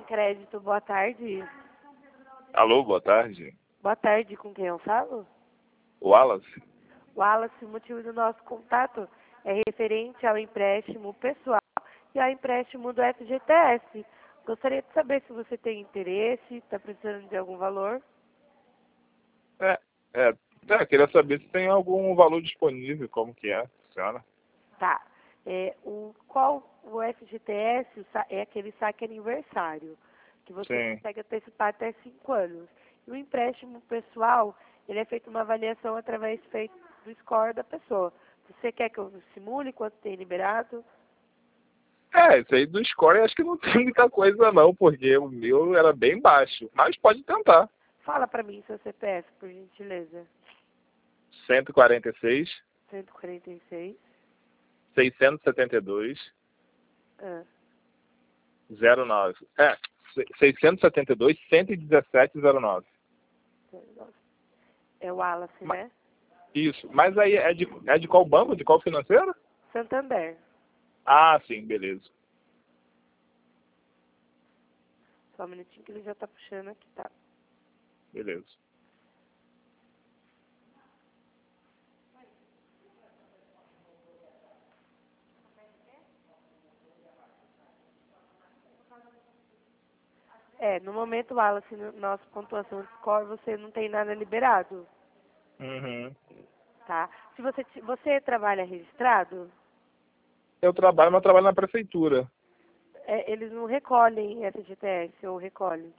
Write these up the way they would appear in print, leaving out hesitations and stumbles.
Crédito, boa tarde. Alô, boa tarde. Boa tarde, com quem eu falo? Wallace? Wallace, o motivo do nosso contato é referente ao empréstimo pessoal e ao empréstimo do FGTS. Gostaria de saber se você tem interesse, está precisando de algum valor. Queria saber se tem algum valor disponível, como que é, funciona. Tá. O FGTS é aquele saque aniversário, que você Sim. consegue antecipar até 5 anos. E o empréstimo pessoal, ele é feito uma avaliação através do score da pessoa. Você quer que eu simule quanto tem liberado? Isso aí do score acho que não tem muita coisa não, porque o meu era bem baixo, mas pode tentar. Fala pra mim seu CPF, por gentileza. 146, 146. 672, Ah, 09. 672, 117, 09. é o Wallace, né? Isso, mas aí é de qual banco? De qual financeira? Santander. Ah, sim, beleza. Só um minutinho que ele já tá puxando aqui, tá? Beleza. No momento, Wallace, nossa pontuação de score, você não tem nada liberado, Uhum. tá? Se você trabalha registrado, Eu trabalho, mas trabalho na prefeitura. eles não recolhem FGTS ou recolhem.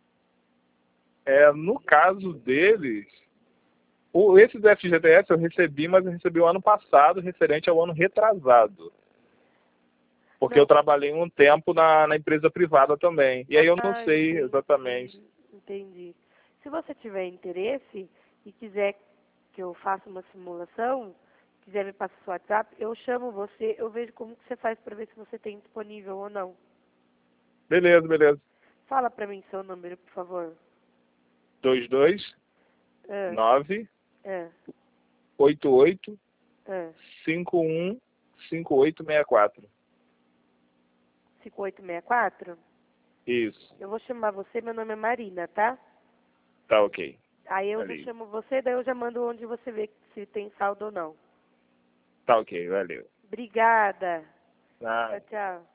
No caso deles, esse do FGTS eu recebi, mas eu recebi o ano passado, referente ao ano retrasado. Porque Não. eu trabalhei um tempo na empresa privada também. E aí eu não sei Entendi, exatamente. entendi. Se você tiver interesse e quiser que eu faça uma simulação, quiser me passar seu WhatsApp, eu chamo você, eu vejo como que você faz para ver se você tem disponível ou não. Beleza, beleza. Fala para mim seu número, por favor. 22 Ah, 9 ah, 88 ah. 51 5864. 5864? Isso. Eu vou chamar você, meu nome é Marina, tá? Tá ok. Aí eu já Valeu. chamo você, daí eu já mando onde você vê se tem saldo ou não. Tá ok, valeu. Obrigada. Ah. Tchau, tchau.